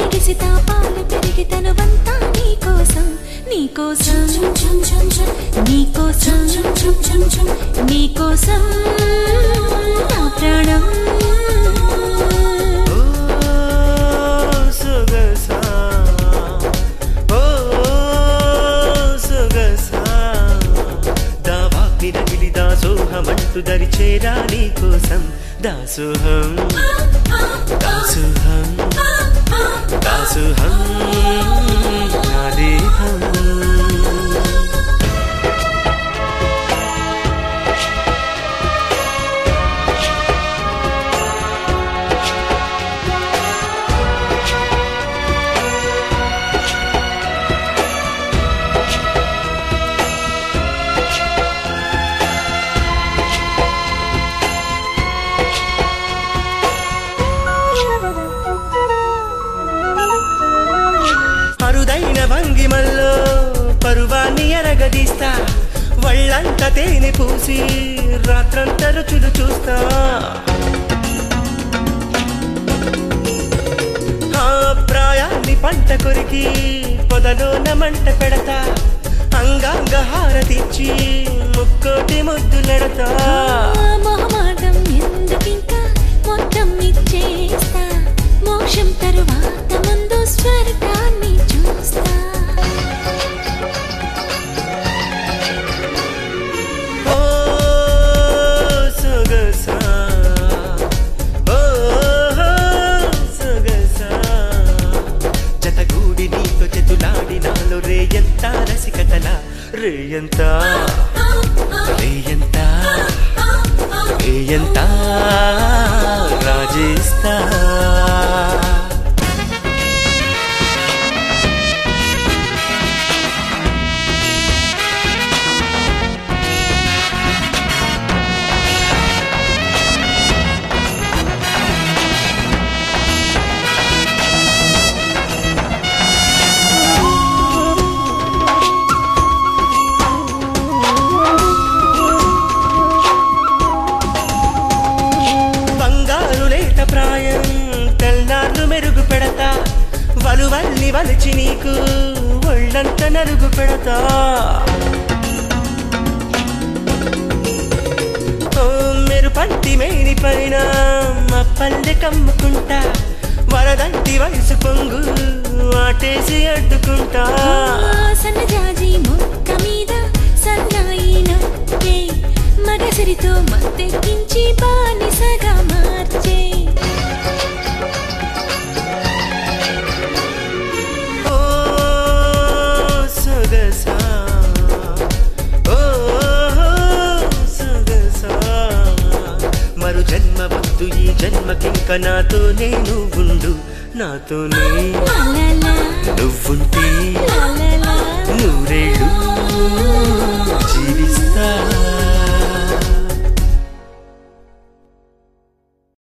ఎగిసి తాపాలు పెరిగి తనువంతా నీకోసం నీకోసం నీకోసం నీకోసం నా ప్రాణం దాసోహమంటూ దరి చేరా నీకోసం దాసోహం దాసోహం దాసోహం నా దేహం భంగిమల్లో పరువాన్ని ఎరగదీస్తా వళ్ళంతా తేనె పూసి రాత్రంతా రుచులు చూస్తా ఆ ప్రాయాన్ని పంట కొరికి పొదలోన మంట పెడతా అంగాంగ హారతిచ్చి ముక్కోటి ముద్దులెడతా మొహమాటం ఎందుకింకా మొత్తం ఇచ్చేస్తా మోక్షం తరువాత ముందు స్వర్గాన్ని చూస్తా ఓ సొగసా ఓ సొగసా జతగూడి నీతో చేతులాడి నాలో రేయంతా రసికతల రేయంతా రేయంతా రేయంతా రాజేస్తా వలువల్లి వలిచి నీకు ఒళ్ళంత నలుగు పెడతా ఓ మెరుపంటి మేని పైన పల్లె కమ్ముకుంటా వరదంటి వయసు పొంగు ఆటేసి అడ్డుకుంటా సన్నజాజి మొక్క మీద సన్నాయి నొక్కే మగసిరితో మత్తెక్కించి బానిసగా మార్చే జన్మవద్దు ఈ జన్మకింక నాతోనే నువ్వుండు నాతోనే నువ్వుంటే నూరేళ్ళు